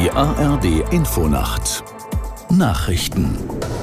Die ARD-Infonacht Nachrichten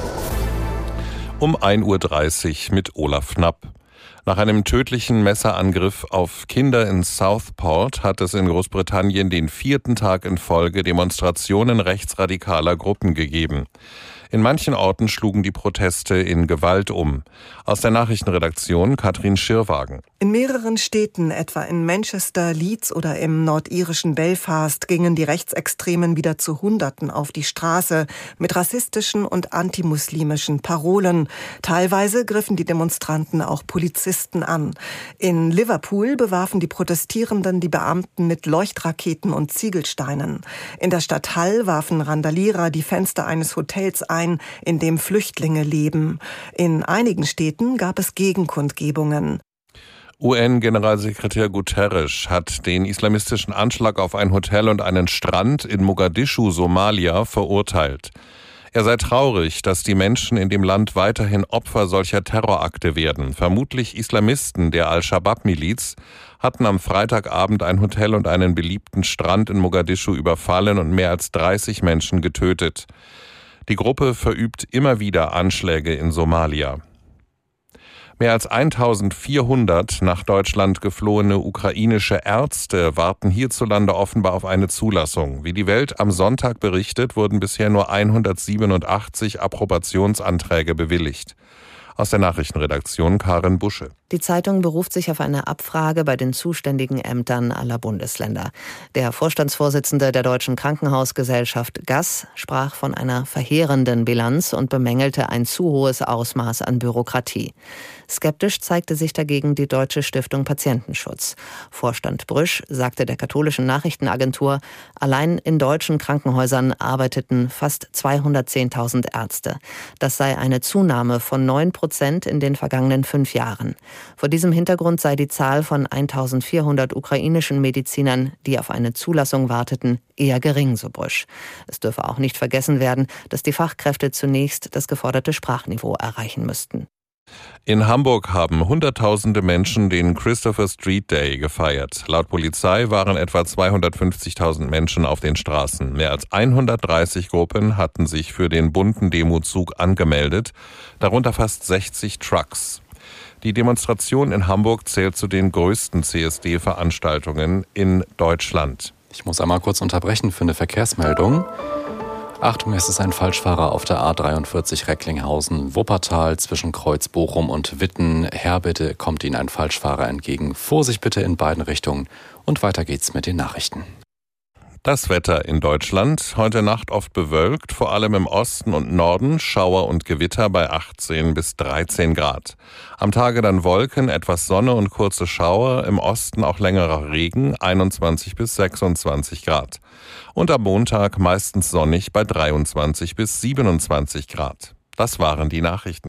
um 1:30 Uhr mit Olaf Knapp. Nach einem tödlichen Messerangriff auf Kinder in Southport hat es in Großbritannien den 4. Tag in Folge Demonstrationen rechtsradikaler Gruppen gegeben. In manchen Orten schlugen die Proteste in Gewalt um. Aus der Nachrichtenredaktion Katrin Schirrwagen. In mehreren Städten, etwa in Manchester, Leeds oder im nordirischen Belfast, gingen die Rechtsextremen wieder zu Hunderten auf die Straße mit rassistischen und antimuslimischen Parolen. Teilweise griffen die Demonstranten auch Polizisten an. In Liverpool bewarfen die Protestierenden die Beamten mit Leuchtraketen und Ziegelsteinen. In der Stadt Hull warfen Randalierer die Fenster eines Hotels ein, in dem Flüchtlinge leben. In einigen Städten gab es Gegenkundgebungen. UN-Generalsekretär Guterres hat den islamistischen Anschlag auf ein Hotel und einen Strand in Mogadischu, Somalia, verurteilt. Er sei traurig, dass die Menschen in dem Land weiterhin Opfer solcher Terrorakte werden. Vermutlich Islamisten der Al-Shabaab-Miliz hatten am Freitagabend ein Hotel und einen beliebten Strand in Mogadischu überfallen und mehr als 30 Menschen getötet. Die Gruppe verübt immer wieder Anschläge in Somalia. Mehr als 1400 nach Deutschland geflohene ukrainische Ärzte warten hierzulande offenbar auf eine Zulassung. Wie die Welt am Sonntag berichtet, wurden bisher nur 187 Approbationsanträge bewilligt. Aus der Nachrichtenredaktion Karin Busche. Die Zeitung beruft sich auf eine Abfrage bei den zuständigen Ämtern aller Bundesländer. Der Vorstandsvorsitzende der Deutschen Krankenhausgesellschaft GAS sprach von einer verheerenden Bilanz und bemängelte ein zu hohes Ausmaß an Bürokratie. Skeptisch zeigte sich dagegen die Deutsche Stiftung Patientenschutz. Vorstand Brüsch sagte der katholischen Nachrichtenagentur, allein in deutschen Krankenhäusern arbeiteten fast 210.000 Ärzte. Das sei eine Zunahme von 9% in den vergangenen 5 Jahren. Vor diesem Hintergrund sei die Zahl von 1.400 ukrainischen Medizinern, die auf eine Zulassung warteten, eher gering, so Brüsch. Es dürfe auch nicht vergessen werden, dass die Fachkräfte zunächst das geforderte Sprachniveau erreichen müssten. In Hamburg haben Hunderttausende Menschen den Christopher Street Day gefeiert. Laut Polizei waren etwa 250.000 Menschen auf den Straßen. Mehr als 130 Gruppen hatten sich für den bunten Demozug angemeldet, darunter fast 60 Trucks. Die Demonstration in Hamburg zählt zu den größten CSD-Veranstaltungen in Deutschland. Ich muss einmal kurz unterbrechen für eine Verkehrsmeldung. Achtung, es ist ein Falschfahrer auf der A43 Recklinghausen-Wuppertal zwischen Kreuz-Bochum und Witten. Herr, bitte kommt Ihnen ein Falschfahrer entgegen. Vorsicht bitte in beiden Richtungen. Und weiter geht's mit den Nachrichten. Das Wetter in Deutschland. Heute Nacht oft bewölkt, vor allem im Osten und Norden, Schauer und Gewitter bei 18 bis 13 Grad. Am Tage dann Wolken, etwas Sonne und kurze Schauer, im Osten auch längerer Regen, 21 bis 26 Grad. Und am Montag meistens sonnig bei 23 bis 27 Grad. Das waren die Nachrichten.